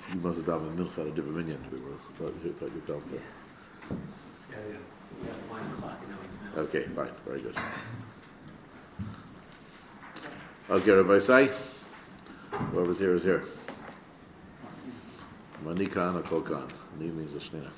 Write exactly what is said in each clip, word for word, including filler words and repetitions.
You must have done a mincha at a different minyan. We were thought, thought you come for. Yeah, yeah. We have one o'clock, you know, it's minutes. Okay, fine, very good. Okay, Rabbi Say, whoever's here is here. Manikan or Kolkan. Ni means the Shnina.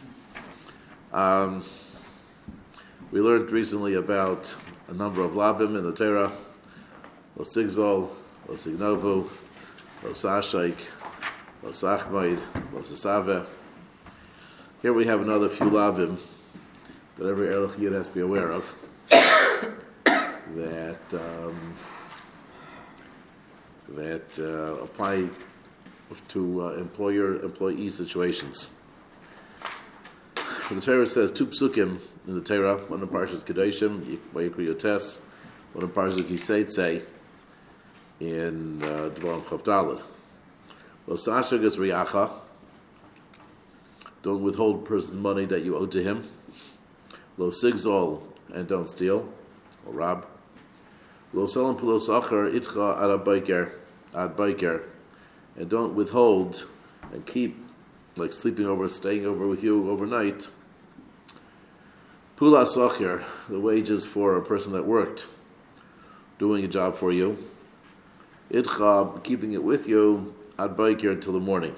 Um, we learned recently about a number of lavim in the Torah. Lo Sigzol, Lo Signovu, Lo Sashayk, Lo Sachmaid, Lo Sasave. Here we have another few lavim that every Erlich Yid has to be aware of. that um, that uh, apply to uh, employer-employee situations. The Torah says two psukim in the Torah, one in Parshas Kedoshim, Vayikra Yotes, one in Parshas Kiseitze, in Dvarim Chav Daled. Lo sashag es riyacha, don't withhold a person's money that you owe to him. Lo sigzol, and don't steal, or rob. Lo salam pulo sacher itcha ad biker, ad biker, and don't withhold and keep, like sleeping over, staying over with you overnight. Pula sacher, the wages for a person that worked, doing a job for you. Itcha, keeping it with you, ad biker until the morning.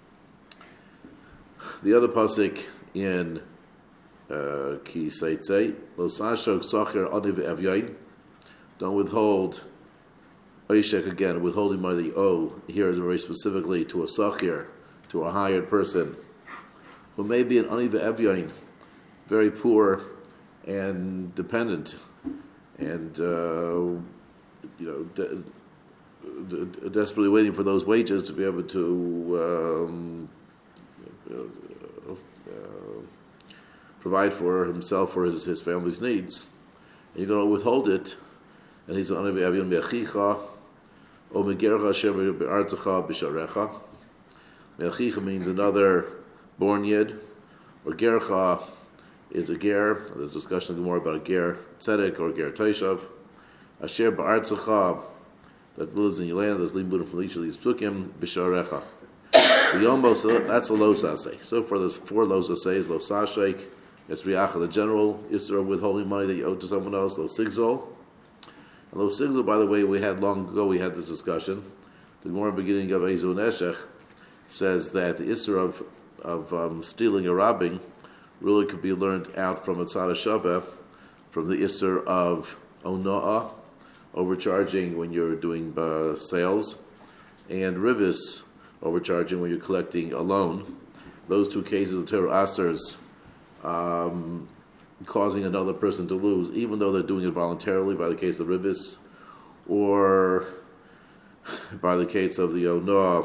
The other pasuk in uh, Ki Seitzei, Lo sashok sacher aniv evyain, don't withhold oishek, again, withholding money that you owe. Here is very specifically to a sachir, to a hired person, who may be an aniv evyain, very poor and dependent, and uh, you know, de- de- desperately waiting for those wages to be able to um, uh, uh, provide for himself or his, his family's needs. And you're going to withhold it, and he's an aniv evyain me'achicha, o megercha asher be'artzecha b'sharecha. Me'achicha means another born yid, or gercha is a ger. There's discussion more about a ger tzedek or ger taishav. Asher ba'artzecha, that lives in your land, that's limud from each of these psukim, b'sharecha. The almost, that's a lo saseh. So for this four lo sasehs, lo sashek, it's riyacha, the general isra of withholding money that you owe to someone else, lo sigzol. And lo sigzol, by the way, we had long ago, we had this discussion. The Gemara beginning of Ezu Neshech says that the isra of, of um, stealing or robbing really could be learned out from a tzara shaveh, from the isra of ona'ah, overcharging when you're doing uh, sales, and ribis, overcharging when you're collecting a loan. Those two cases, the Torah asers, um, causing another person to lose, even though they're doing it voluntarily, by the case of ribis, or by the case of the ona'ah,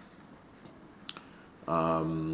um,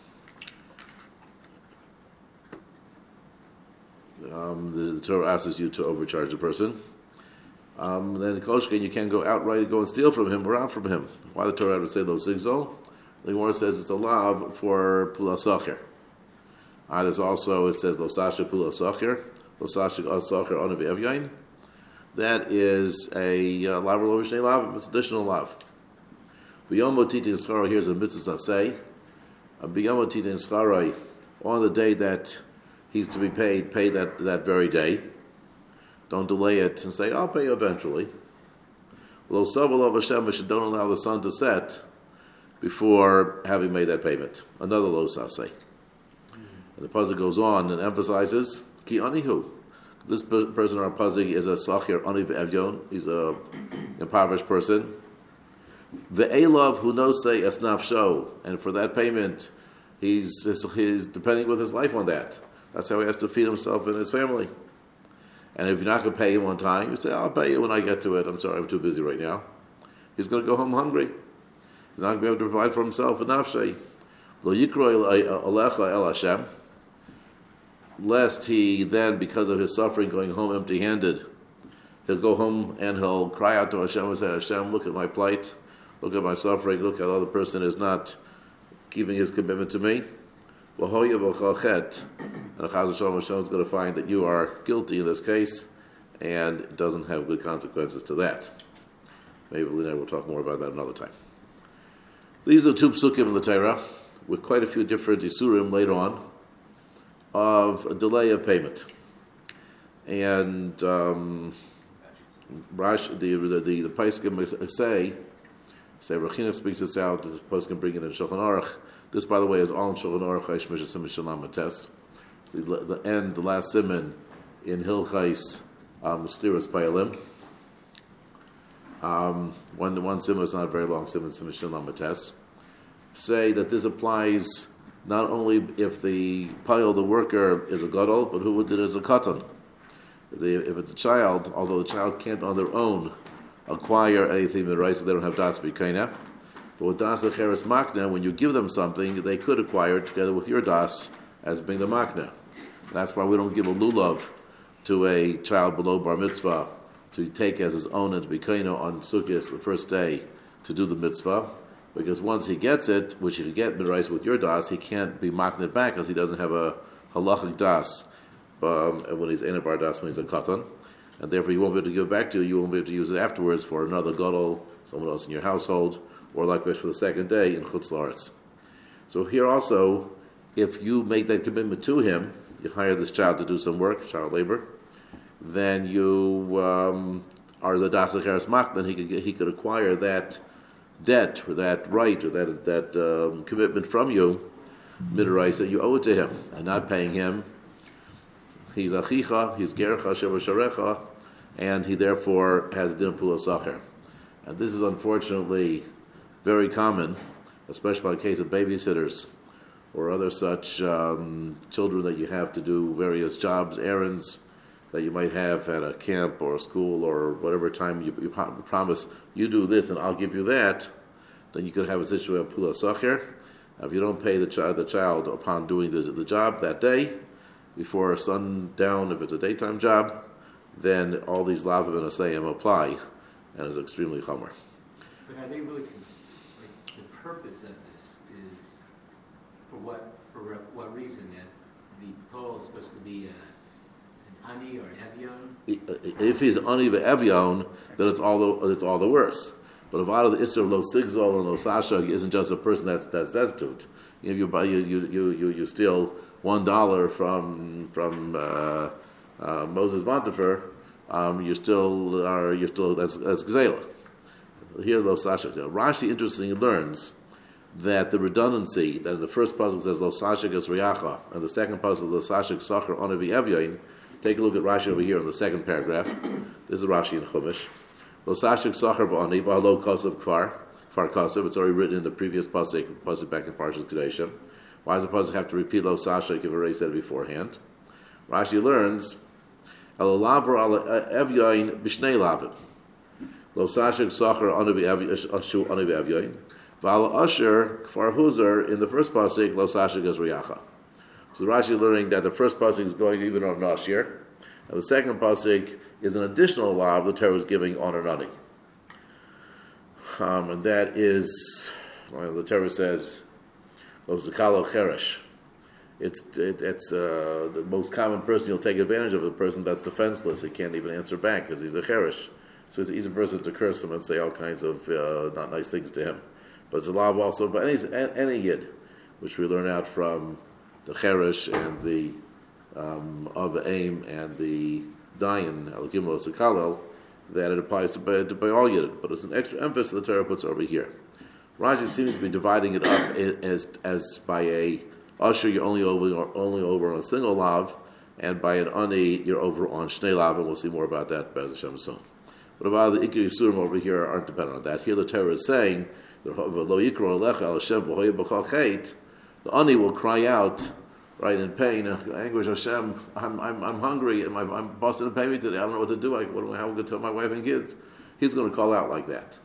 um, the, the Torah asks you to overcharge the person. Um, then Koshkin, you can't go outright and go and steal from him or out from him. Why the Torah would say lo sigzol? The Gemara says it's a lav for pula sacher. Uh, there's also, it says lo sasha pula sacher, lo sasha sacher anav evyain. That is a uh, lav or lo vishnei lav, it's additional lav. B'yom otiti nscharo, here's a mitzvah say. B'yom otiti nscharo, on the day that he's to be paid, pay that, that very day. Don't delay it and say, I'll pay you eventually. Lo saval of Hashem, don't allow the sun to set before having made that payment. Another lo saseh. And the pasuk goes on and emphasizes, Ki anihu. This person, our pasuk, is a sachir aniv evyon. He's a impoverished person. Ve'elav hu no say es nafsho. And for that payment, he's, he's, he's depending with his life on that. That's how he has to feed himself and his family. And if you're not going to pay him on time, you say, I'll pay you when I get to it. I'm sorry, I'm too busy right now. He's going to go home hungry. He's not going to be able to provide for himself and nafshay. Lo yikro alecha el Hashem. Lest he then, because of his suffering, going home empty-handed, he'll go home and he'll cry out to Hashem and say, Hashem, look at my plight. Look at my suffering. Look how the other person is not keeping his commitment to me. And Chaz Hashem is going to find that you are guilty in this case, and it doesn't have good consequences to that. Maybe Lena will talk more about that another time. These are two psukim in the Torah with quite a few different isurim later on of a delay of payment. And um, Rash, the the the, the Paiskim say, say Rechina speaks this out. The Paiskim bring it in Shulchan Aruch. This, by the way, is all in Shulchan Aruch. Chaysh Mishnah Siman Shalom Mates. The the end, the last siman in Hilchais Mysterious Payalim. Um, one one siman is not a very long siman. Siman Shalom Mates. Say that this applies not only if the payal, the worker, is a gadol, but who did it as a katan. If, they, if it's a child, although the child can't on their own acquire anything in right, so they don't have das b'kaina. But with das acheres makna, when you give them something, they could acquire it together with your das as being the makna. That's why we don't give a lulav to a child below bar mitzvah to take as his own and to b'kaina on Sukkot the first day to do the mitzvah. Because once he gets it, which he can get midrais with your das, he can't be makna back because he doesn't have a halachic das. Um, and when he's in a bar das, when he's a katan, and therefore you won't be able to give it back to you. You won't be able to use it afterwards for another gadol, someone else in your household, or likewise for the second day in chutz la'aretz. So here also, if you make that commitment to him, you hire this child to do some work, child labor, then you um, are the das acheres mak. Then he could get, he could acquire that debt or that right or that that um, commitment from you, midrais that you owe it to him, and not paying him. He's achicha, he's gerecha sheva sharecha, and he therefore has din pulos acher. And this is unfortunately very common, especially in the case of babysitters or other such um, children that you have to do various jobs, errands that you might have at a camp or a school or whatever time you, you promise, you do this and I'll give you that, then you could have a situation of pulos acher. If you don't pay the child, the child upon doing the, the job that day, before sundown, if it's a daytime job, then all these lavim and asayim apply, and is extremely chomer. But are they really, cons- like, the purpose of this is, for what for what reason? That the pole is supposed to be a, an ani or an evion? If he's ani ve'evion, then it's all the it's all the worse. But if out of the isser lo sigzol and lo sashag isn't just a person that's that's destitute. If you buy you you you you, you steal one dollar from from uh, uh, Moses Montefiore, um, you still are you're still that's that's gzela. Here lo sashag. Rashi interestingly learns that the redundancy that in the first puzzle says lo sashag is riyacha and the second puzzle lo sashag sacher onavi evyain. Take a look at Rashi over here in the second paragraph. This is Rashi in Chumash. Lo sashag sacher ba'ani ba'alo kasav kfar kfar kasav. It's already written in the previous pasuk pasuk back in Parshas Kedeshim. Why does the pasuk have to repeat lo sashag if it already said it beforehand? Rashi learns el laver al evyain b'shnei lavim. Lo sashag sacher onavi ashu onavi evyain. V'al asher kfar huzer in the first pasuk lo sashag is riyacha. So Rashi learning that the first pasuk is going even on Nashir, and the second pasuk is an additional law the Torah is giving on Anani. Um, and that is, well, the Torah says, Zakalo Cheresh. It's it, it's uh, the most common person you'll take advantage of, the person that's defenseless. He can't even answer back because he's a Cheresh. So it's an easy person to curse him and say all kinds of uh, not nice things to him. But it's a law also, but any, any Yid, which we learn out from the Cheresh and the um, of Aim and the Dayan, Elokim Lo Sekalel, that it applies to by, to by all Yidden. But it's an extra emphasis the Torah puts over here. Rashi seems to be dividing it up as as by a usher you're only over or only over on a single lav, and by an ani you're over on shnei lav, and we'll see more about that Be'ez Hashem soon. But about the Ikar Yisurim over here aren't dependent on that. Here the Torah is saying Lo Yikro Alecha Al Hashem V'Hoye B'Chal Chet. The ani will cry out, right, in pain, anguish. Hashem, I'm I'm I'm hungry, and my I'm boss didn't pay me today. I don't know what to do. I, what am I, how am I going to tell my wife and kids? He's going to call out like that.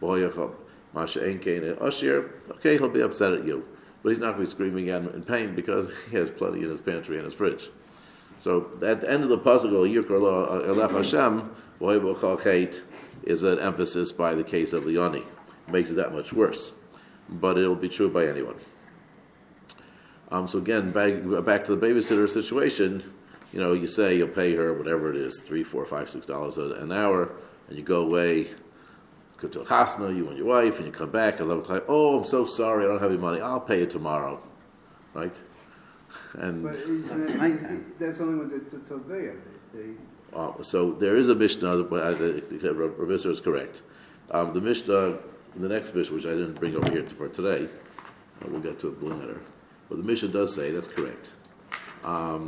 Okay, he'll be upset at you, but he's not going to be screaming in, in pain because he has plenty in his pantry and his fridge. So at the end of the puzzle, Elef Hashem is an emphasis by the case of the ani. Makes it that much worse, but it'll be true by anyone. Um, so again, back, back to the babysitter situation, you know, you say you'll pay her whatever it is, three, four, five, six dollars an hour, and you go away, go to a chasna, you and your wife, and you come back at eleven o'clock. Oh, I'm so sorry, I don't have any money. I'll pay you tomorrow, right? And But he's, uh, he, that's only with the Tovea. They, uh, so there is a Mishnah, but I, the, Rabbi Isser is correct. Um, the Mishnah, the next Mishnah, which I didn't bring over here for today, uh, we'll get to it later. But the Mishnah does say that's correct. Um,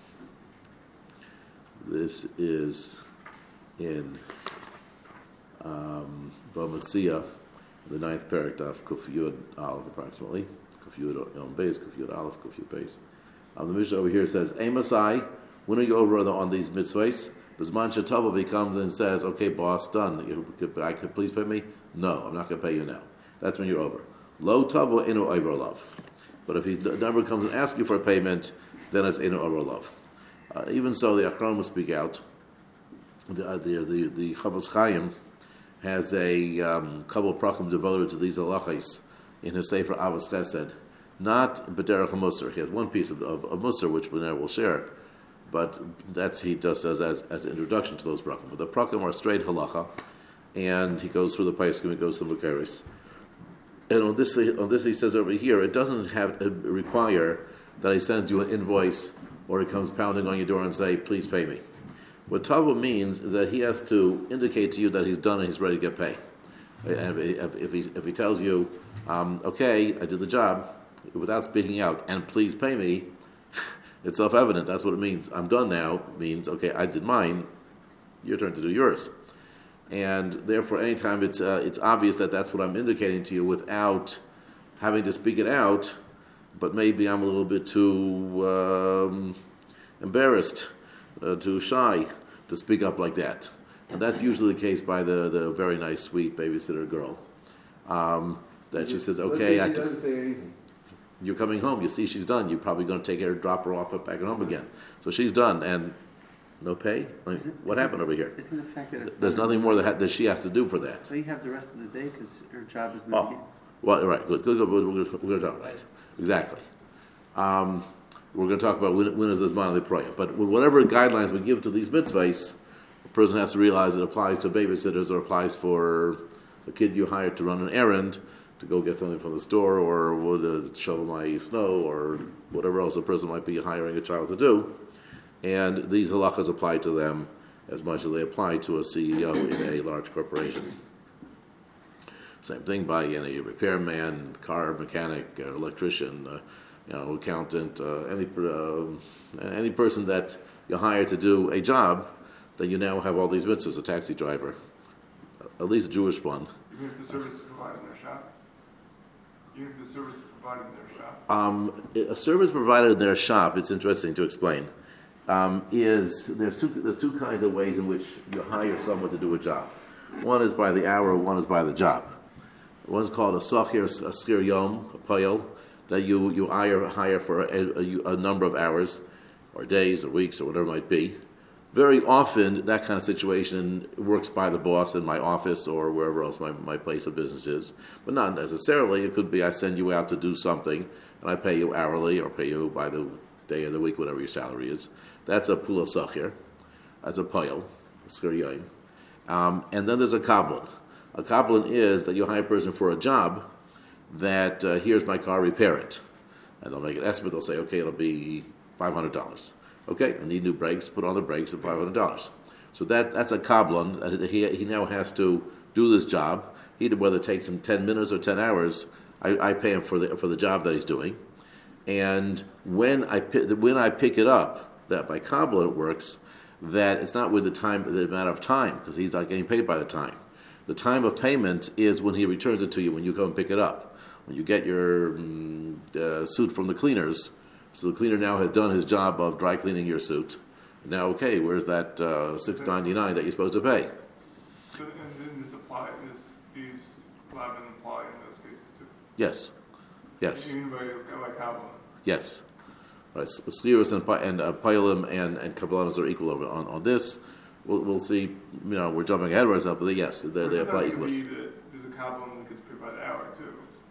this is in um, Bamatzia, the ninth paragraph, Kuf Yud Aleph, approximately. Kuf Yud Yom Beis, Kuf Yud Aleph, Kuf Yud Beis. Um, the Mishnah over here says, Amasai, when are you over on, the, on these mitzvahs? Bisman Shetava, he comes and says, okay, boss, done. You could, I could please pay me? No, I'm not going to pay you now. That's when you're over. Lo Tavo Inu Oiver Love. But if he never comes and asks you for a payment, then it's Inu Oiver Love. Uh, even so, the Achron will speak out. The uh, the the, the Chafetz Chaim has a um, couple of prakim devoted to these halachos in his Sefer Avos Chesed, not B'derech HaMusar. He has one piece of, of, of Musar which we will share, but that's he just does as as an introduction to those prakim. But the prakim are straight halacha, and he goes through the Paiskim, he goes through the Mekaris. And on this on this he says over here, it doesn't have uh, require that he sends you an invoice or he comes pounding on your door and say, please pay me. What Tavo means is that he has to indicate to you that he's done and he's ready to get paid. And if, if, he, if he tells you, um, okay, I did the job, without speaking out, and please pay me, it's self-evident. That's what it means. I'm done now means, okay, I did mine, your turn to do yours. And therefore, anytime it's, uh, it's obvious that that's what I'm indicating to you without having to speak it out, but maybe I'm a little bit too um, embarrassed, uh, too shy to speak up like that. And that's usually the case by the, the very nice, sweet babysitter girl. Um, that she says, okay, let's say she I doesn't say anything. You're coming home, you see she's done, you're probably going to take her, drop her off back at home again. So she's done, and no pay? I mean, what happened over here? Isn't the fact that it's There's nothing more that, ha- that she has to do for that. So you have the rest of the day because her job is Oh, not. well, right, good, good, good. We're going to, we're going to talk about it. Exactly. Um, we're going to talk about when, when is this monthly prayer. But whatever guidelines we give to these mitzvahs, a person has to realize it applies to babysitters or applies for a kid you hired to run an errand, to go get something from the store, or would shovel my snow, or whatever else a person might be hiring a child to do. And these halachas apply to them as much as they apply to a C E O in a large corporation. Same thing by you know, a repairman, car mechanic, uh, electrician, uh, you know, accountant, uh, any uh, any person that you hire to do a job, then you now have all these mitzvahs. A taxi driver, at least a Jewish one. Even if the service is provided in their shop? Even if the service is provided in their shop? Um, a service provided in their shop, it's interesting to explain, um, is there's two, there's two kinds of ways in which you hire someone to do a job. One is by the hour, one is by the job. One's called a sachir, a skir yom, a payil, that you, you hire, hire for a, a, a number of hours, or days, or weeks, or whatever it might be. Very often, that kind of situation works by the boss in my office or wherever else my, my place of business is. But not necessarily. It could be I send you out to do something, and I pay you hourly or pay you by the day of the week, whatever your salary is. That's a pula sachir. That's a payil, a skir yoim. Um, and then there's a kabbalah. A kabbalah is that you hire a person for a job that, uh, here's my car, repair it. And they'll make an estimate. They'll say, okay, it'll be five hundred dollars. Okay, I need new brakes, put on the brakes at five hundred dollars. So that, that's a kabbalah. He, he now has to do this job. He, whether it takes him ten minutes or ten hours, I, I pay him for the, for the job that he's doing. And when I, when I pick it up, that by kabbalah it works, that it's not with the time, the amount of time, because he's not getting paid by the time. The time of payment is when he returns it to you, when you come and pick it up. When you get your mm, uh, suit from the cleaners, so the cleaner now has done his job of dry cleaning your suit. Now, okay, where's that uh, six ninety-nine that you're supposed to pay? So, and then this apply, this, these allowed and apply in those cases too? Yes. Yes. Even by, by Kabbalah? Yes. Right. Sliris and and uh, Pailim and and Kabbalanas are equal over on, on this. We'll we'll see. You know, we're jumping ahead of ourselves, but yes, they they apply equally. Could be that there's a Kabbalah that gets paid by the hour too.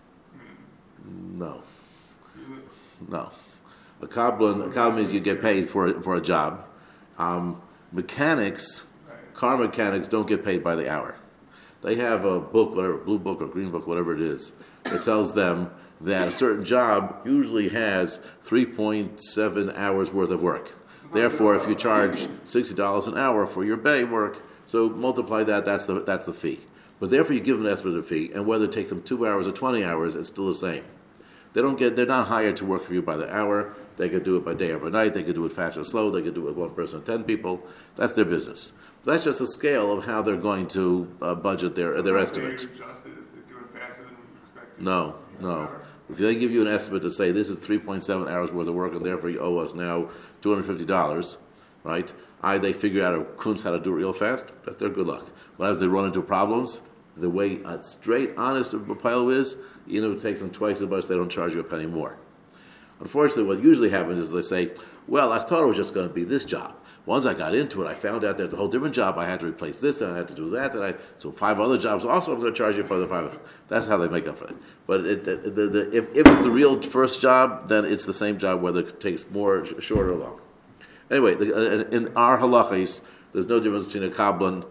I mean, No. you- No. A Kabbalah, a Kabbalah means you get paid for a- for a job. Um, mechanics, right. car mechanics don't get paid by the hour. they have a book, whatever, blue book or green book, whatever it is, that tells them that a certain job usually has three point seven hours worth of work. Therefore, if you charge sixty dollars an hour for your bay work, so multiply that, that's the, that's the fee. But therefore, you give them an estimated fee, and whether it takes them two hours or twenty hours, it's still the same. They don't get, they're not hired to work for you by the hour. They could do it by day or by night. They could do it fast or slow. They could do it with one person or ten people. That's their business. But that's just a scale of how they're going to uh, budget their their estimate. They adjusted if they're doing faster than expected. No, no. If they give you an estimate to say this is three point seven hours worth of work and therefore you owe us now two hundred fifty dollars, right? I they figure out a kunz how to do it real fast. That's their good luck. But as they run into problems, the way a straight, honest pile is, even if it takes them twice as much, they don't charge you a penny more. Unfortunately, what usually happens is they say, well, I thought it was just going to be this job. Once I got into it, I found out there's a whole different job. I had to replace this, and I had to do that, and I so five other jobs. Also, I'm going to charge you for the five. That's how they make up for it. But it, the, the, the, if, if it's the real first job, then it's the same job, whether it takes more, sh- short, or long. Anyway, the, in our halachas, there's no difference between a kabbalah.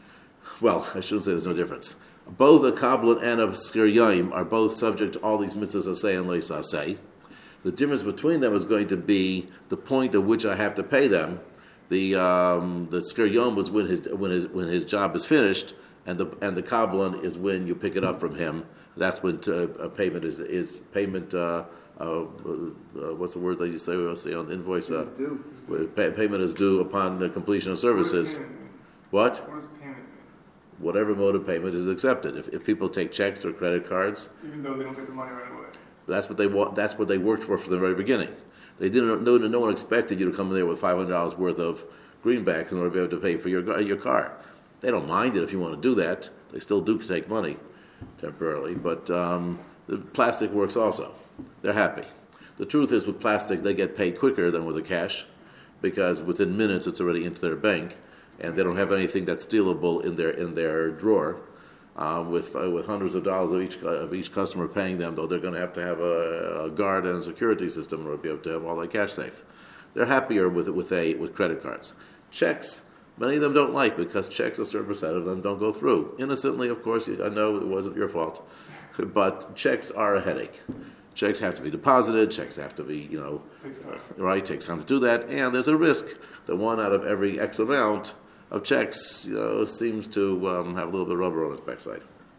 Well, I shouldn't say there's no difference. Both a kabbalah and a skir yayim are both subject to all these mitzvahs asay and leis asay. The difference between them is going to be the point at which I have to pay them. The um, the skir yom was when his when his when his job is finished, and the and the kabbalah is when you pick it up from him. That's when uh, a payment is is payment. Uh, uh, uh, what's the word that you say? We'll say on the invoice. Uh, Due. pay, payment is due upon the completion of services. What does What? payment mean? What does payment mean? Whatever mode of payment is accepted. If if people take checks or credit cards, Even though they don't get the money right away. that's what they want. That's what they worked for from the very beginning. They didn't. No, no one expected you to come in there with five hundred dollars worth of greenbacks in order to be able to pay for your your car. They don't mind it if you want to do that. They still do take money temporarily, but um, the plastic works also. They're happy. The truth is, with plastic, they get paid quicker than with the cash, because within minutes it's already into their bank, and they don't have anything that's stealable in their in their drawer. Um, with uh, with hundreds of dollars of each of each customer paying them, though, they're going to have to have a, a guard and a security system in order to be able to have all that cash safe. They're happier with with a with credit cards. Checks, many of them don't like, because checks, a certain percent of them don't go through. Innocently, of course. I know it wasn't your fault, but checks are a headache. Checks have to be deposited. Checks have to be, you know, Takes time. right. Takes time to do that, and there's a risk that one out of every X amount of checks, you know, seems to um, have a little bit of rubber on its backside.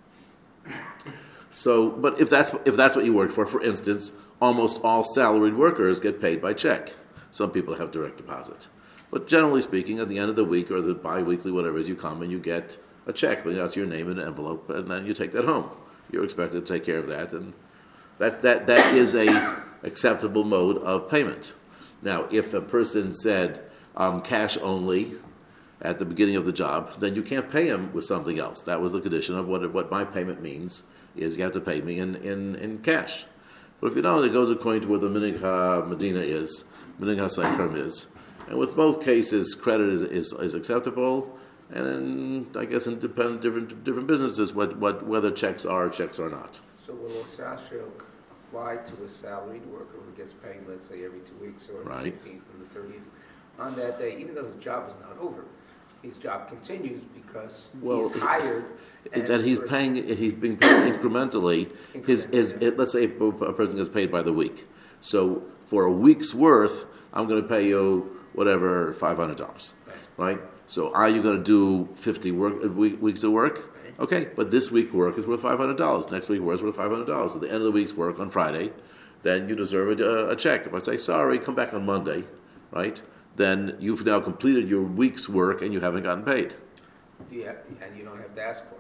So, but if that's if that's what you work for, for instance, almost all salaried workers get paid by check. Some people have direct deposit, but generally speaking, at the end of the week or the bi-weekly, whatever it is, you come and you get a check with out your name in an envelope, and then you take that home. You're expected to take care of that, and that that that is a acceptable mode of payment. Now, if a person said um, cash only at the beginning of the job, then you can't pay him with something else. That was the condition of what what my payment means, is you have to pay me in, in, in cash. But if you don't, it goes according to what the Minig HaMedina is, Minig HaSaychrim is. And with both cases, credit is, is, is acceptable, and then I guess in depend, different different businesses, what, what whether checks are checks are not. So will Osasio apply to a salaried worker who gets paid, let's say, every two weeks or the Right. fifteenth and the thirtieth on that day, even though his job is not over? His job continues because Well, he's hired. That and he's the paying, he's being paid incrementally. His, his, Incrementally. it, let's say a person gets paid by the week. So for a week's worth, I'm going to pay you whatever five hundred dollars, right? So are you going to do fifty work uh, week, weeks of work? Okay, but this week work is worth five hundred dollars. Next week work is worth five hundred dollars. At the end of the week's work on Friday, then you deserve a, a check. If I say sorry, come back on Monday, right? Then you've now completed your week's work and you haven't gotten paid. Do you have, and you don't have to ask for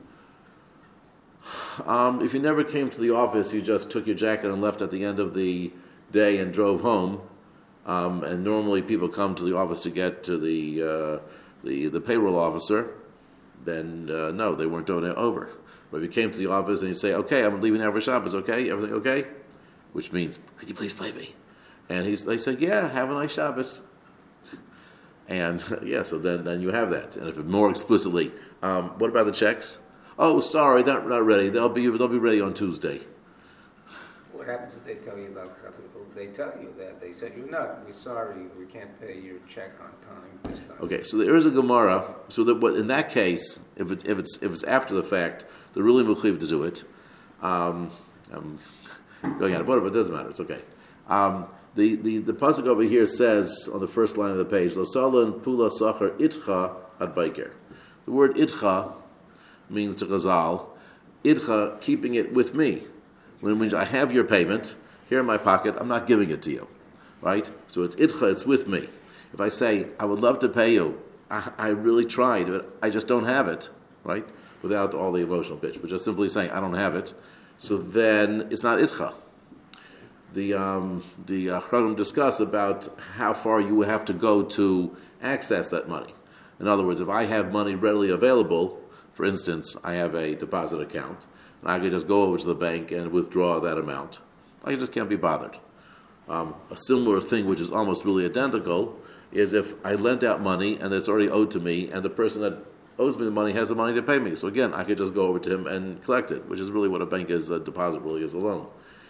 it. Um, if you never came to the office, you just took your jacket and left at the end of the day and drove home. Um, and normally people come to the office to get to the uh, the, the payroll officer. Then uh, no, they weren't doing it over. But if you came to the office and you say, "Okay, I'm leaving now for Shabbos. Okay, everything okay?" Which means, "Could you please play me?" And he's, they say, "Yeah, have a nice Shabbos." And yeah, so then, then you have that. And if it more explicitly, um, what about the checks? Oh, sorry, not not ready. They'll be they'll be ready on Tuesday. What what happens if they tell you, like, they tell you that, they said, you're not, we're sorry, we can't pay your check on time this time. Okay, so there is a Gemara. So that what in that case, if it's if it's if it's after the fact, they're really mechuyev to do it. Um, I'm going out of order, but it doesn't matter. It's okay. Um, the the the pasuk over here says on the first line of the page, "Lo salon pula sacher itcha ad baiker." The word itcha means to Chazal, itcha, keeping it with me. When it means I have your payment here in my pocket, I'm not giving it to you, right? So it's itcha, it's with me. If I say I would love to pay you, I, I really tried, but I just don't have it, right? Without all the emotional pitch, but just simply saying I don't have it, so then it's not itcha. The um, the uh, Chagam discuss about how far you would have to go to access that money. In other words, if I have money readily available, for instance, I have a deposit account, and I could just go over to the bank and withdraw that amount. I just can't be bothered. Um, a similar thing, which is almost really identical, is if I lent out money and it's already owed to me, and the person that owes me the money has the money to pay me. So again, I could just go over to him and collect it, which is really what a bank is, a deposit really is a loan.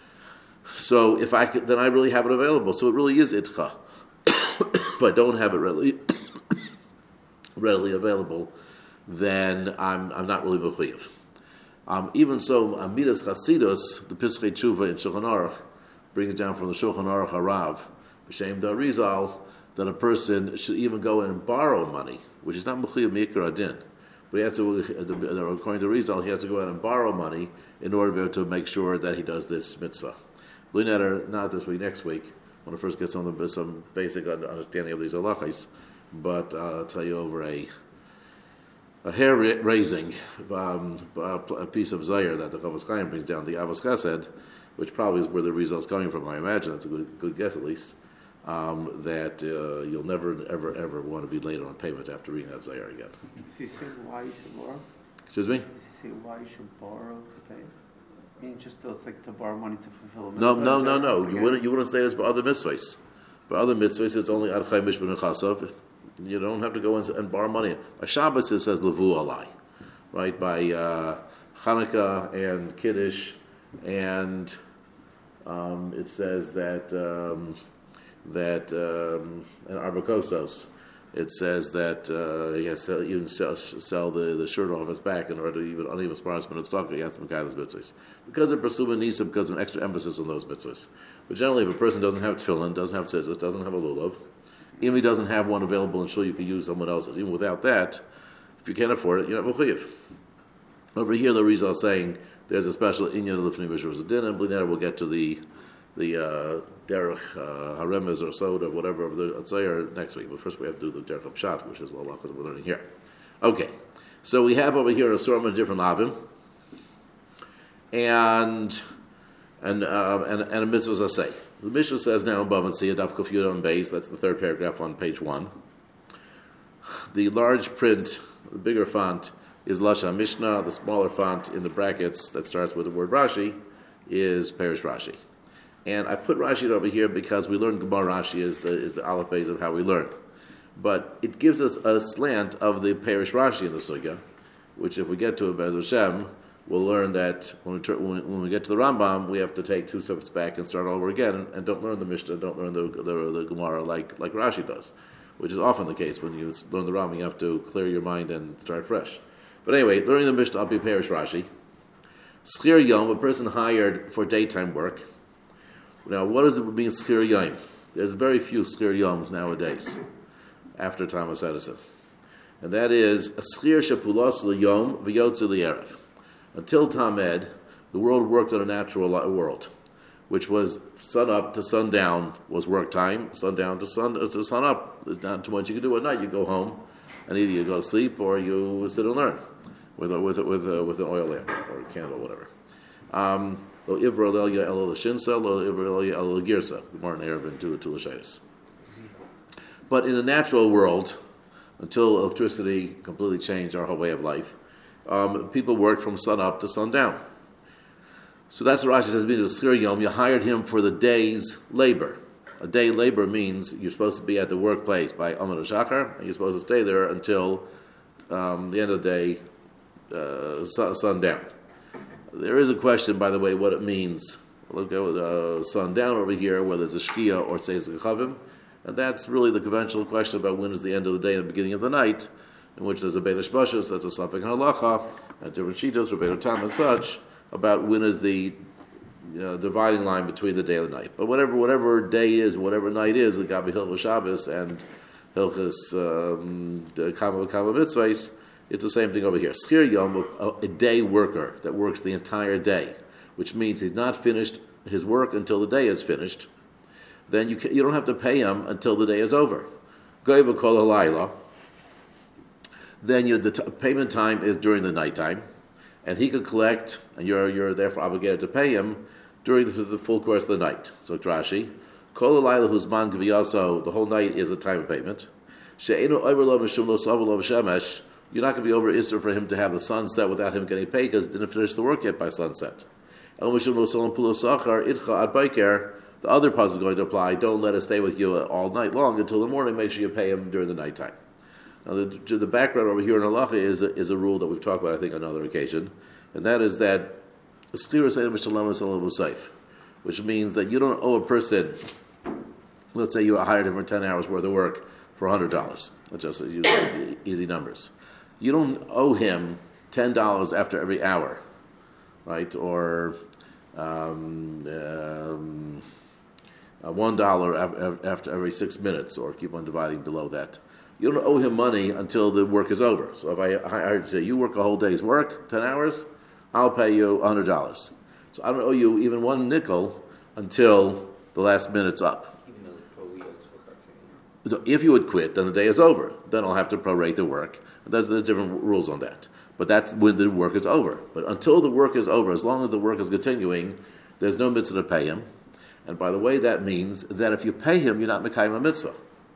So if I could, then I really have it available. So it really is itcha. If I don't have it readily, readily available, then I'm I'm not really mechuyev. Um, even so, Amidas Chasidus, the Pischei Tshuva in Shulchan Aruch, brings down from the Shulchan Aruch Harav, B'Shem Darizal, that a person should even go and borrow money, which is not mechuyev mikra adin, but he has to, according to Rizal, he has to go out and borrow money in order to make sure that he does this mitzvah. Not this week, next week, when I first get some some basic understanding of these halachos, but uh, I'll tell you over a a hair raising um, a piece of zayir that the Chofetz Chaim brings down, the Avos Chesed, which probably is where the result's coming from. I imagine that's a good, good guess at least. Um, that uh, you'll never, ever, ever want to be late on payment after reading that zayir again. Does he say why you should borrow? Excuse me? Does he say why you should borrow to pay? I mean, just to, like, to borrow money to fulfill a No, mitzvah? no, no, no. You Forget wouldn't. it. You wouldn't say this by other mitzvahs. By other mitzvahs, it's only ad chai mishpah nechasav. You don't have to go and, and borrow money. By Shabbos, it says levu alai, right? By uh, Hanukkah and Kiddush, and um, it says that um, that um, in Arbakosos, it says that uh, he has to even sell, sell the, the shirt off his back in order to even uneven sparse minutes talk. He has to make those mitzvahs because of pursuing nisa, because of an extra emphasis on those mitzvahs. But generally, if a person doesn't have tefillin, doesn't have tzitzis, doesn't have a lulav, even if he doesn't have one available, and sure you can use someone else's. Even without that, if you can't afford it, you're not mechuyev. Over here, the Rizal is saying there's a special inyan of lifnei mishur zadin, and Blinetta will get to the the uh, derech uh, haremez or soda, whatever of the Atzayer next week. But first we have to do the derech pshat, which is the halachas we're learning here. Okay, so we have over here an assortment of different lavim, and and uh, and, and a mitzvahs asay. The Mishnah says now in Bava Metzia, Daf Kuf Yud on base. That's the third paragraph on page one. The large print, the bigger font, is Lashon Mishnah. The smaller font in the brackets that starts with the word Rashi is Perish Rashi. And I put Rashi over here because we learn Gemara Rashi is the is the aleph base of how we learn. But it gives us a slant of the Perish Rashi in the Sugya, which if we get to it, Be'ez Hashem, we'll learn that when we, when, we, when we get to the Rambam, we have to take two steps back and start all over again, and, and don't learn the Mishnah, don't learn the, the, the Gemara like, like Rashi does, which is often the case. When you learn the Rambam, you have to clear your mind and start fresh. But anyway, learning the Mishnah, I'll be Perish Rashi. Schir Yom, a person hired for daytime work. Now, what does it mean, Schir Yom? There's very few Schir Yoms nowadays, after Thomas Edison. And that is, a Schir Shepulos L'Yom V'yotze L'Erev. Until Tamed, the world worked on a natural world, which was sun up to sundown was work time, sundown to sun to sun up. There's not too much you can do at night. You go home, and either you go to sleep or you sit and learn with a, with a, with a, with an oil lamp or a candle, or whatever. Um, Lo ivra lelia elo l'shinsa, lo ivra lelia elo l'girsa. Gemara in Eruvin to to l'shayis. But in the natural world, until electricity completely changed our whole way of life, um, people worked from sun up to sundown. So that's what Rashi says means a schir yom. You hired him for the day's labor. A day labor means you're supposed to be at the workplace by Amar Shachar, and you're supposed to stay there until um, the end of the day, uh, sun, sundown. There is a question, by the way, what it means look at the sun down over here, whether it's a shkia or tzeis gechavim, and that's really the conventional question about when is the end of the day and the beginning of the night, in which there's a Beis Bashus, that's a Safek Halacha, and different shitos, Rabbeinu Tam and such, about when is the you know, dividing line between the day and the night. But whatever whatever day is, whatever night is, the Gabi Hilchos Shabbos and Hilchos um, the Kama Kama Mitzvahs, it's the same thing over here. Schir Yom, a, a day worker that works the entire day, which means he's not finished his work until the day is finished, then you can, you don't have to pay him until the day is over. Goyva Kol Halayla, then you, the t- payment time is during the nighttime, and he could collect, and you're you're therefore obligated to pay him during the, the full course of the night. So Rashi, Kol Halayla Huzman Gviyaso, the whole night is a time of payment. She'enu Oiver Lo Mishum Lo Savu Lo Shemesh, you're not going to be over Isser for him to have the sunset without him getting paid because he didn't finish the work yet by sunset. El Mishum Lo Salam Pulo Sachar Idcha Ad Baiker, the other part is going to apply, don't let us stay with you all night long until the morning, make sure you pay him during the nighttime. Now, the, the background over here in Halacha is a, is a rule that we've talked about, I think, on another occasion, and that is that which means that you don't owe a person, let's say you hired him for ten hours worth of work for one hundred dollars. Let's just use easy numbers. You don't owe him ten dollars after every hour, right? Or um, um, uh, one dollar after every six minutes, or keep on dividing below that. You don't owe him money until the work is over. So if I hired to say, you work a whole day's work, ten hours, I'll pay you one hundred dollars. So I don't owe you even one nickel until the last minute's up. Even though the polio is supposed to. If you would quit, then the day is over. Then I'll have to prorate the work. There's, there's different rules on that. But that's when the work is over. But until the work is over, as long as the work is continuing, there's no mitzvah to pay him. And by the way, that means that if you pay him, you're not mekayim a mitzvah,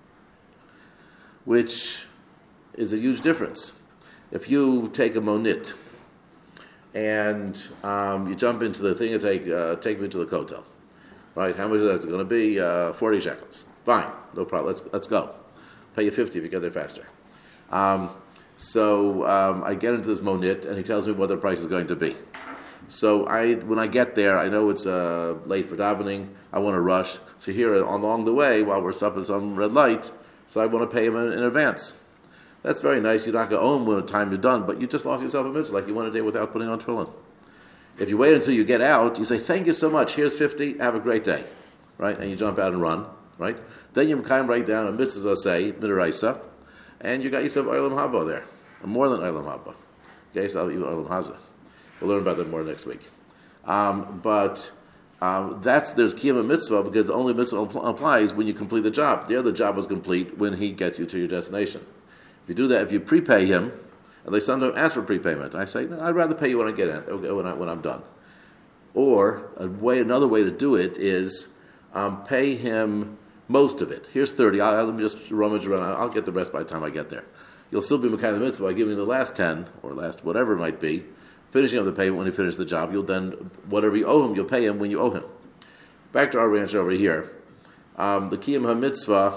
which is a huge difference. If you take a monit and um, you jump into the thing and take uh, take me to the kotel, right? How much of that's going to be? Uh, Forty shekels. Fine, no problem. Let's let's go. Pay you fifty if you get there faster. Um, so um, I get into this monit, and he tells me what the price is going to be. So I, when I get there, I know it's uh, late for davening. I want to rush. So here, along the way, while we're stopping at some red light, so I want to pay him in, in advance. That's very nice. You're not going to owe him when the time you're done, but you just lost yourself a mitzvah, like you went a day without putting on tefillin. If you wait until you get out, you say, thank you so much, here's fifty, have a great day, right? And you jump out and run, right? Then you come right down a mitzvah, say, midaraisa, and you got yourself olam haba there, more than olam haba. Okay, so even olam haza. We'll learn about that more next week. Um, but um, that's there's kiyum mitzvah because the only mitzvah applies when you complete the job. The other job was complete when he gets you to your destination. If you do that, if you prepay him, and they sometimes ask for prepayment, I say, no, I'd rather pay you when I get in, when, I, when I'm done. Or a way, another way to do it is um, pay him most of it. Here's thirty. I'll, let me just rummage around. I'll get the rest by the time I get there. You'll still be Mekayim the mitzvah by giving the last ten, or last whatever it might be, finishing up the payment when he finishes the job. You'll then, whatever you owe him, you'll pay him when you owe him. Back to our ranch over here. Um, the Kiyum HaMitzvah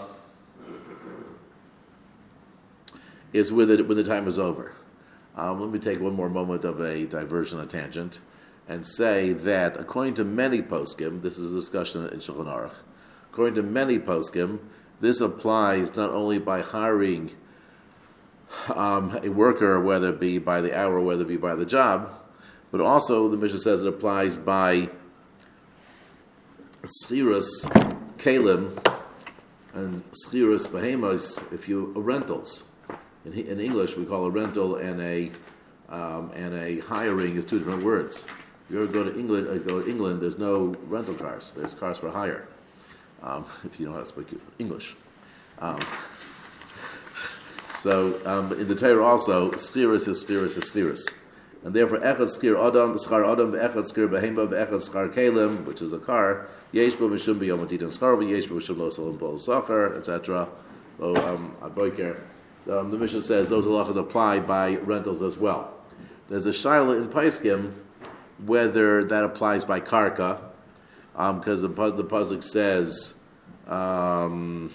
is when the, when the time is over. Um, let me take one more moment of a diversion, a tangent, and say that according to many poskim, this is a discussion in Shulchan Aruch, according to many poskim, this applies not only by hiring um, a worker, whether it be by the hour, whether it be by the job, but also the Mishnah says it applies by schirus kalim and schirus behemoths if you uh, rentals. In, in English, we call a rental and a um, and a hiring is two different words. If you ever go to England, uh, go to England, there's no rental cars. There's cars for hire. Um, if you know how to speak English. Um, so um, in the Torah also, schirus is schirus is schirus, and therefore echad schir adam, schar adam, echad schir behema, echad schar kalim, which is a car. Yesh bo mishum b'yom atitin schar, yesh bo mishum lo salim bol sachar, et cetera. So um, adboiker. Um, the Mishnah says those halachas apply by rentals as well. There's a shaila in Paiskim whether that applies by karka, because um, the, the pasuk says, um,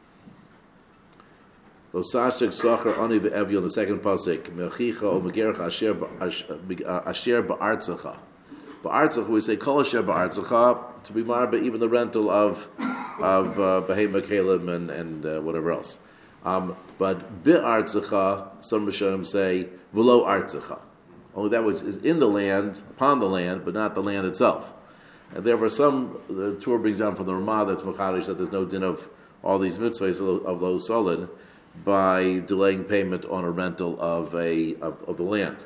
"Losashek sacher ani ve'evil." The second pasuk, "Mechicha o megercha asher asher ba'artzecha." Ba'artzach, we say kol asher ba'artzacha, to be marba even the rental of of uh, behema kalim and and uh, whatever else. Um, but bi'artzacha, some Rishonim say v'lo artzacha, only that which is in the land, upon the land, but not the land itself. And therefore, some the Torah brings down from the Ramah that's machadish that there's no din of all these mitzvahs of, of lo solid by delaying payment on a rental of a of, of the land.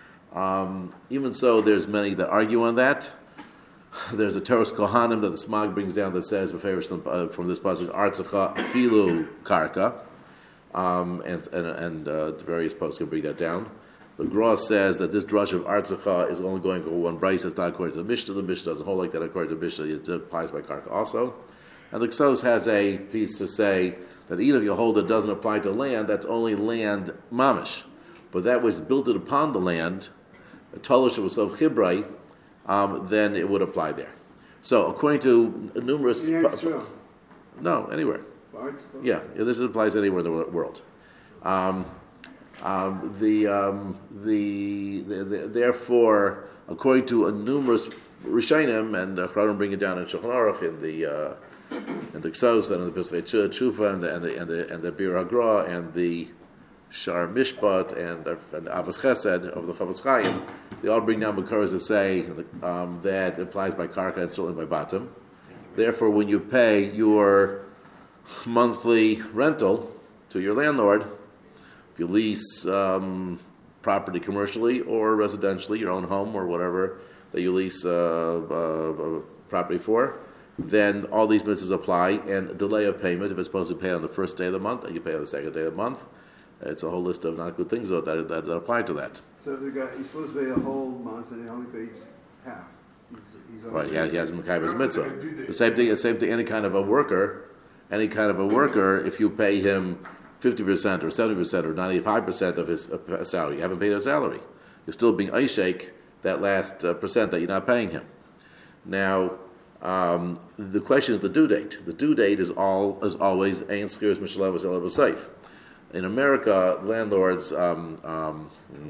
Um, even so, there's many that argue on that. There's a Teros Kohanim that the Smag brings down that says, uh, from this passage, Artzacha Filu Karka, um, and and, and uh, the various posts can bring that down. The Gra says that this drush of Artzacha is only going to one Bryce, it's not according to the Mishnah. The Mishnah doesn't hold like that according to the Mishnah, it applies by Karka also. And the Ksos has a piece to say that even if you hold it doesn't apply to land, that's only land mamish. But that was built it upon the land, a Tolish was so chibrai, um, then it would apply there. So according to numerous... In Israel. No, anywhere. Ba'artzacha. Yeah, yeah, this applies anywhere in the wor- world. Um, um, the, um, the, the, the therefore, according to a numerous Rishonim, and uh, Chachamim bring it down in Shulchan Aruch, in the uh, in the Ksos, and in the Pesach Tshuva, and the and the and the, and the Bir Hagra, and the Shar Mishpat, and the, and the Abbas Chesed of the Chavetz Chaim, they all bring down Makaras that say um, that it applies by Karka and certainly by Batim. Therefore, when you pay your monthly rental to your landlord, if you lease um, property commercially or residentially, your own home or whatever that you lease uh, uh, property for, then all these mitzvahs apply, and delay of payment, if it's supposed to pay on the first day of the month, and you pay on the second day of the month, it's a whole list of not good things that, that, that apply to that. So if the guy, he's supposed to pay a whole month and he only pays half. He's, he's only Right, yeah, he has a Mekayvah's mitzvah. The same thing, the same thing, any kind of a worker, any kind of a worker, if you pay him fifty percent or seventy percent or ninety-five percent of his uh, salary, you haven't paid his salary. You're still being Aishake that last uh, percent that you're not paying him. Now, um, the question is the due date. The due date is all is always Ein Skiris Mishalem V'Selav V'Seif. In America, landlords um, um,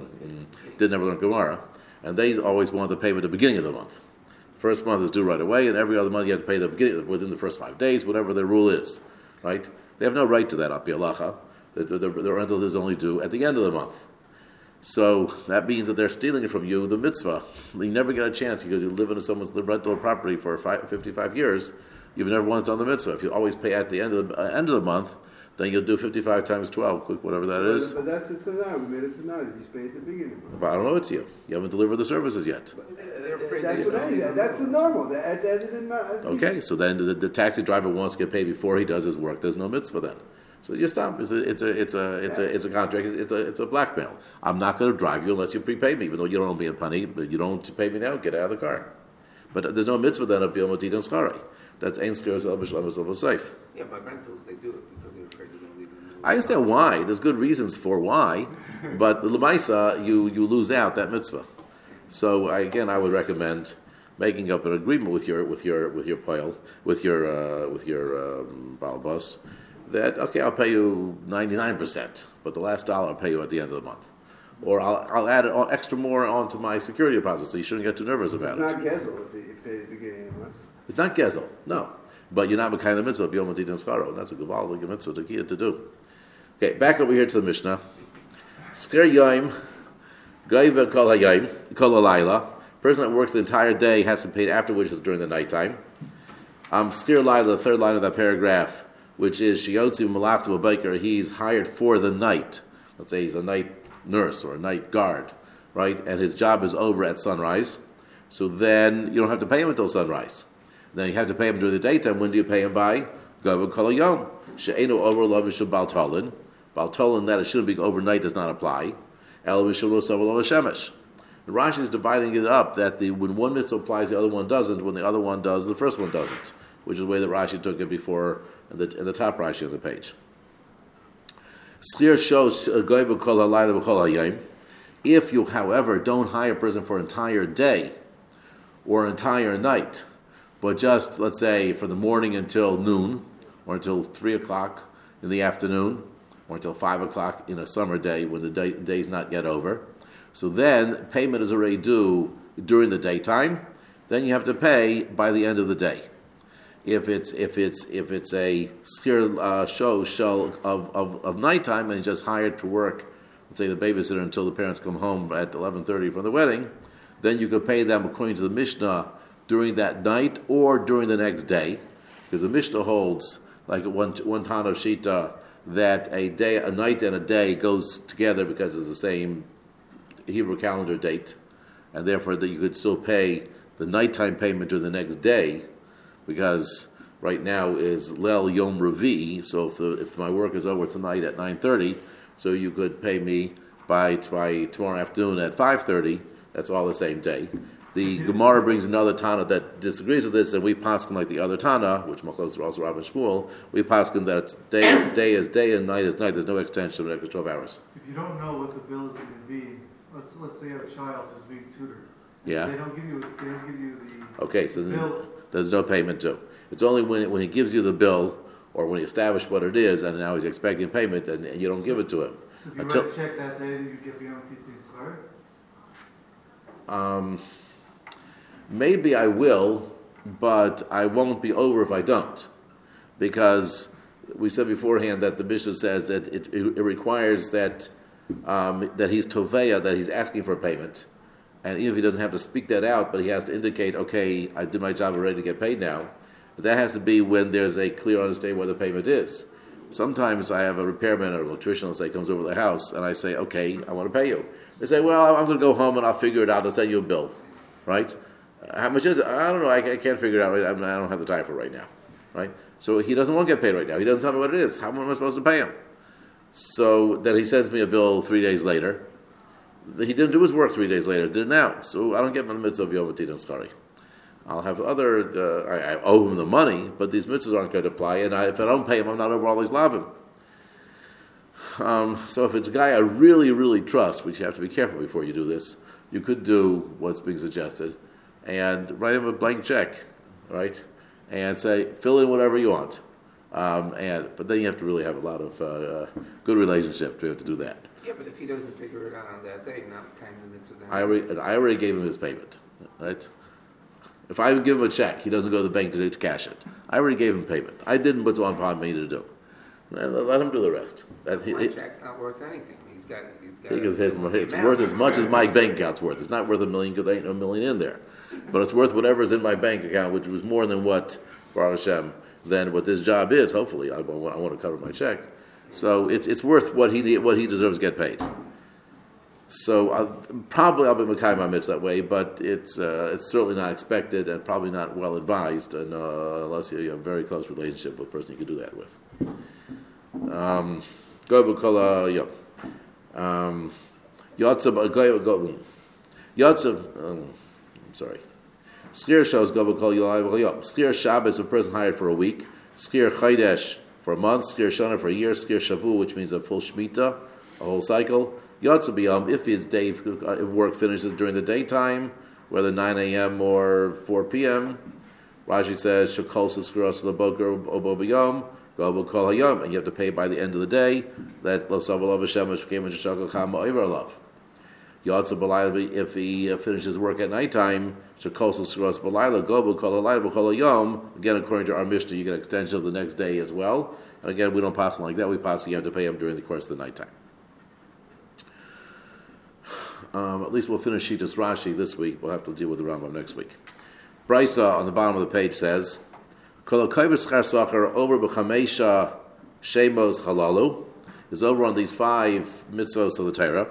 did never learn Gemara, and they always wanted to pay at the beginning of the month. The first month is due right away, and every other month you have to pay the beginning within the first five days, whatever their rule is. Right? They have no right to that, Api Alacha. The, the, the rental is only due at the end of the month. So that means that they're stealing from you the mitzvah. You never get a chance. You live in someone's rental property for five, fifty-five years. You've never once done the mitzvah. If you always pay at the end of the uh, end of the month, then you'll do fifty-five times twelve, quick, whatever that is. But that's a tanah. We made a tanah that he's paid at the beginning of the month. But I don't know it's you. You haven't delivered the services yet. But, uh, that's what any that. That's the normal. That, that, that didn't matter. Okay, so then the, the taxi driver wants to get paid before he does his work. There's no mitzvah then. So you stop. It's a, it's a, it's a, it's a, it's a contract. It's a, it's a blackmail. I'm not going to drive you unless you prepay me, even though you don't owe me a penny. But you don't pay me now. Get out of the car. But there's no mitzvah then of Biel Matid and Schari. That's Ein Skiros El B'Shalem V'Selav V'Seif. Yeah, by rentals, they do it because they're afraid you're going to leave them. I understand why. There's good reasons for why, but the Lemaisa, you you lose out that mitzvah. So I, again, I would recommend making up an agreement with your with your with your pile with your uh, with your um, balabas that okay, I'll pay you ninety-nine percent, but the last dollar I'll pay you at the end of the month, or I'll I'll add it on, extra more onto my security deposit, so you shouldn't get too nervous about It's it. not Gezel if you pay at the beginning of the month. It's not gezel, no, but you're not kind of mitzvah b'yom adin skaro. That's a gavaldik mitzvah to to do. Okay, back over here to the Mishnah. Sker yoim, gaiva kol hayayim, kol halayla. Person that works the entire day has to pay after, which is during the nighttime. Um, Sker layla, the third line of that paragraph, which is shiyotzi malachtu b'baker. He's hired for the night. Let's say he's a night nurse or a night guard, right? And his job is over at sunrise. So then you don't have to pay him until sunrise. Then you have to pay him during the daytime. When do you pay him by? Gaiva kol hayom. She'enu over lo mishum baltalin. Baltalin, that it shouldn't be overnight, does not apply. El mishum lo sav lo shemesh. Rashi is dividing it up that the when one mitzvah applies, the other one doesn't. When the other one does, the first one doesn't, which is the way that Rashi took it before in the, in the top Rashi on the page. Schir shows goyva kol halayla v'kol hayayim. If you, however, don't hire a person for an entire day or an entire night, but just, let's say, from the morning until noon, or until three o'clock in the afternoon, or until five o'clock in a summer day when the day day's not yet over, so then payment is already due during the daytime, then you have to pay by the end of the day. If it's if it's if it's a skir uh, show show of, of, of nighttime and just hired to work, let's say the babysitter until the parents come home at eleven thirty from the wedding, then you could pay them according to the Mishnah during that night or during the next day, because the Mishnah holds like one one Tana of Shita that a day, a night and a day goes together because it's the same Hebrew calendar date, and therefore that you could still pay the nighttime payment during the next day, because right now is Lel Yom Revi. So if the, if my work is over tonight at nine thirty, so you could pay me by by tomorrow afternoon at five thirty. That's all the same day. The Gemara brings another Tana that disagrees with this, and we paskin like the other Tana, which Machlokes are also Rav and Shmuel. We paskin that it's day day is day and night is night. There's no extension of an extra twelve hours. If you don't know what the bill is going to be, let's let's say you have a child who's being tutored. Yeah. They don't give you. They don't give you the. Okay, so then bill. there's no payment due. It's only when it, when he gives you the bill or when he established what it is, and now he's expecting payment, and, and you don't give it to him. So if you Until- write a check that day, you get beyond fifteen schar. Um, maybe I will, but I won't be over if I don't, because we said beforehand that the Mishnah says that it, it, it requires that um, that he's toveya, that he's asking for payment, and even if he doesn't have to speak that out, but he has to indicate, okay, I did my job, I'm ready to get paid now. But that has to be when there's a clear understanding what the payment is. Sometimes I have a repairman or electrician, let's say, comes over the house, and I say, okay, I want to pay you. They say, well, I'm going to go home and I'll figure it out. I'll send you a bill, right? How much is it? I don't know. I, I can't figure it out. Right? I don't have the time for it right now, right? So he doesn't want to get paid right now. He doesn't tell me what it is. How am I supposed to pay him? So then he sends me a bill three days later. He didn't do his work three days later. Did it now. So I don't get my mitzvah of Yom Tov and Skari. I'll have other, uh, I, I owe him the money, but these mitzvahs aren't going to apply, and I, if I don't pay him, I'm not over all these lavim. Um, so if it's a guy I really, really trust, which you have to be careful before you do this, you could do what's being suggested, and write him a blank check, right? And say, fill in whatever you want. Um, and But then you have to really have a lot of uh, good relationship to have to do that. Yeah, but if he doesn't figure it out on that day, not kind of mitzvah. then- I already, and I already gave him his payment, right? If I would give him a check, he doesn't go to the bank to, to cash it. I already gave him payment. I didn't what's on me to do. Let, let him do the rest. That, he, My he, check's not worth anything. He's got, he's got. because a- it's, it's worth as much as my bank account's worth. It's not worth a million because there ain't no million in there. But it's worth whatever's in my bank account, which was more than what, Baruch Hashem, than what this job is. Hopefully, I want, I want to cover my check. So it's it's worth what he what he deserves to get paid. So I'll, probably I'll be Makai my mitzvah that way, but it's uh, it's certainly not expected and probably not well advised, and uh, unless you have a very close relationship with the person you can do that with. Um, Go b'kol yo. Um, Yotzav go go. Yotzav. I'm sorry. Skir shows go b'kol yo. Skir Shabbos a person hired for a week. Skir Chaydesh for a month. Skir Shana for a year. Skir Shavu, which means a full Shemitah, a whole cycle. Yotzav b'yom, if his day if work finishes during the daytime, whether nine a.m. or four p.m. Rashi says shekol seskros leboker obo b'yom go b'kol hayom, and you have to pay by the end of the day. That lo savolav hashemesh came into shakal chama oiverlav. Yotzav b'layla, if he uh, finishes work at nighttime, shekol seskros b'layla go b'kol halayla b'kol hayom. Again, according to our Mishnah, you get an extension of the next day as well. And again, we don't pass it like that. We pass it, you have to pay him during the course of the nighttime. Um, at least we'll finish Shitas Rashi this week. We'll have to deal with the Rambam next week. Brisa on the bottom of the page says, "Kol hakoyves schar sacher over b'chamesha shemos halalu," is over on these five mitzvos of the Torah.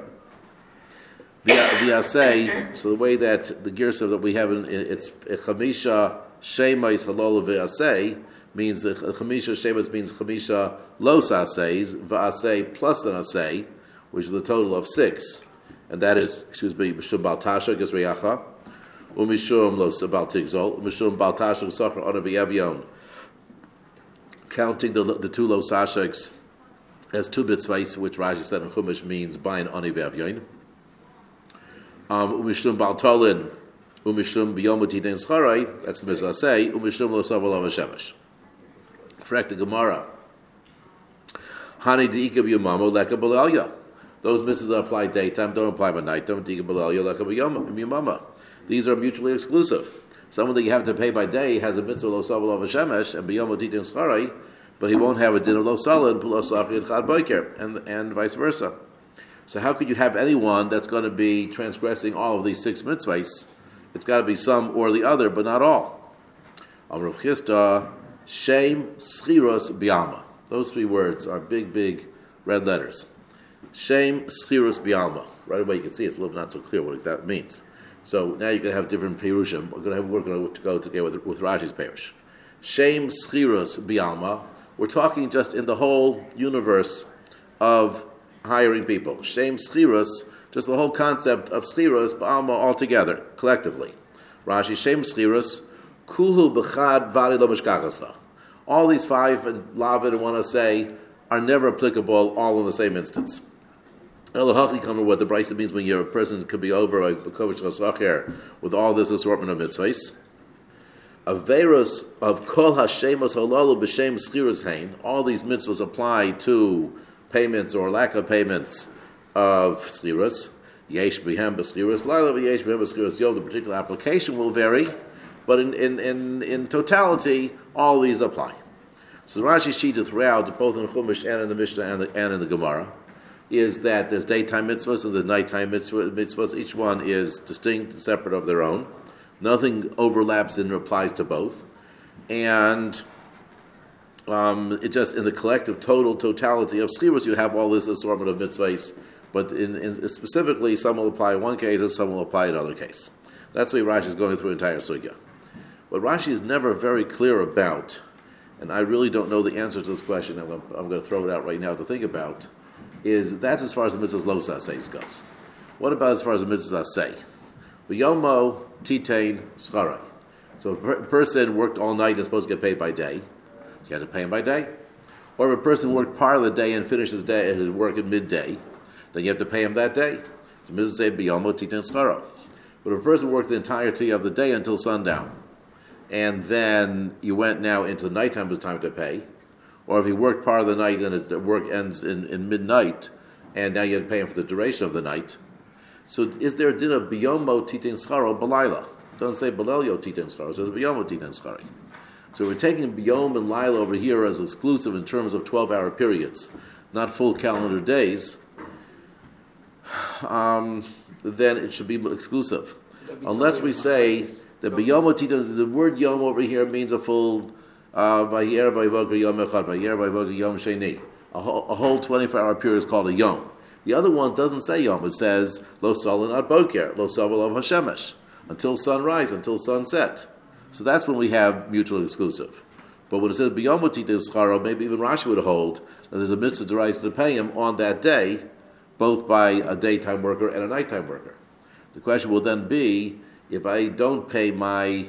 V'yaseh, so the way that the girsa that we have in it's chamisha shemos halalu v'yaseh means the chamisha shemos means chamisha los aseis v'aseh plus an aseh, which is the total of six. And that is, excuse me, Mishum Bal Tasha Gesreyacha, Umishum Los Bal Tigzol, Umishum Bal Tasha Gesachar Onaviyavion. Counting the the two Los Asheks as two mitzvahs, which Rashi said in Chumash means by an Onaviyavion. Umishum Bal Tolin, Umishum Biyom Utidin Scharai, that's the mitzvah say, Umishum Los Avolav Hashemesh. Correct the Gemara. Hani Diika Biyomamo Leka Balalya. Those mitzvahs that apply daytime don't apply by nighttime. These are mutually exclusive. Someone that you have to pay by day has a mitzvah lo saval of shemesh and biyom titin scharai, but he won't have a din of lo salah and pulos achid chad boiker, and and vice versa. So how could you have anyone that's going to be transgressing all of these six mitzvahs? It's got to be some or the other, but not all. Amr Chisda, Shem Schiros Bialma. Those three words are big, big red letters. Shem Schiros Bialma. Right away you can see it's a little not so clear what that means. So now you're going to have different perushim. We're going to have we're going to go together with, with Rashi's perush. Shem Schiros Bialma. We're talking just in the whole universe of hiring people. Shem Schiros, just the whole concept of Schiros Bialma altogether, collectively. Rashi Shem Schiros, Kulhu B'chad Vali Lo Mishkachasla. All these five, and Lavid want to say, are never applicable all in the same instance. Elohachi come what the Brisa means when you're a person could be over a Kovish Chasacher with all this assortment of mitzvahs. Averos of Kol Hashemos Halalu B'Shem Schiros Hain. All these mitzvahs apply to payments or lack of payments of Schiros. Yesh B'Hem B'Schiros Laila Yesh B'Hem B'Schiros Yom. The particular application will vary, but in, in, in, in totality, all these apply. So Rashi Shita throughout, both in Chumash and in the Mishnah and, the, and in the Gemara, is that there's daytime mitzvahs and the nighttime mitzvahs. Each one is distinct, separate of their own. Nothing overlaps and applies to both. And um, it just, in the collective total totality of Schiros, you have all this assortment of mitzvahs, but in, in specifically, some will apply in one case and some will apply in another case. That's the way Rashi is going through the entire sugya. What Rashi is never very clear about, and I really don't know the answer to this question, I'm going, to, I'm going to throw it out right now to think about, is that's as far as the mitzvahs lo saseh goes. What about as far as the mitzvahs aseh? B'yomo titain scharai. So if a person worked all night and is supposed to get paid by day, so you have to pay him by day. Or if a person worked part of the day and finished his day his work at midday, then you have to pay him that day. So mitzvahs say b'yomo titain scharai. But if a person worked the entirety of the day until sundown, and then you went now into the nighttime, it's time to pay, or if he worked part of the night and his work ends in, in midnight, and now you have to pay him for the duration of the night. So is there a din of biyomo titin scharo balayla? It doesn't say balelio titin scharo, it says biyomo titin schari. So we're taking biyom and lila over here as exclusive in terms of twelve-hour periods, not full calendar days. Um, then it should be exclusive. Unless we say that biyomo titin, the word yom over here means a full Vayer Vayvoker Yom Echad, Vayer Vayvoker Yom Sheni. A whole twenty-four hour period is called a Yom. The other one doesn't say Yom. It says Lo Salin Ad Boker, Lo Saval of Hashemesh, until sunrise, until sunset. So that's when we have mutually exclusive. But when it says B'Yom Titin Scharo, maybe even Rashi would hold that there's a mitzvah to rise to pay him on that day, both by a daytime worker and a nighttime worker. The question will then be, if I don't pay my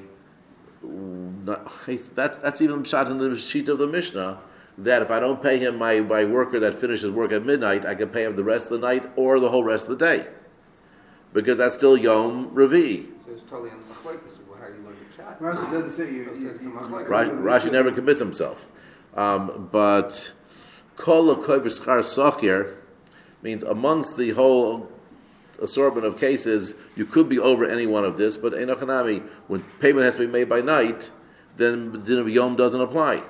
That's that's even shot in the sheet of the Mishnah, that if I don't pay him my, my worker that finishes work at midnight, I can pay him the rest of the night or the whole rest of the day. Because that's still Yom Revi. So it's totally on the machlokes of how you learn the chat. Rashi doesn't say you. So you, it's you, a machlokes. Rashi, Rashi never commits himself. Um, but Kol HaKover Schar Sochir means amongst the whole assortment of cases, you could be over any one of this, but Enochanami, when payment has to be made by night, then the din of Yom doesn't apply.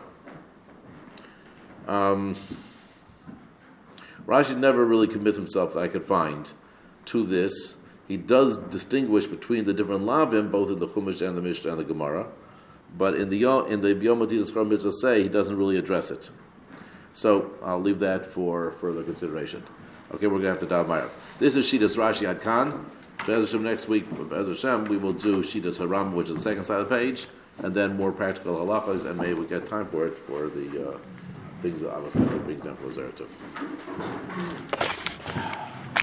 Um, Rashi never really commits himself, that I could find, to this. He does distinguish between the different lavim, both in the Chumash and the Mishnah and the Gemara, but in the Yom, in the Yom Adin Schar Mitzvah say, he doesn't really address it. So I'll leave that for further consideration. Okay, we're going to have to dive Meyer. This is Shitas Rashi Ad Khan. Be'ez Hashem next week, Be'ez Hashem, we will do Shitas Haram, which is the second side of the page, and then more practical halachas, and maybe we'll get time for it for the uh, things that I was going to bring down for Zera too.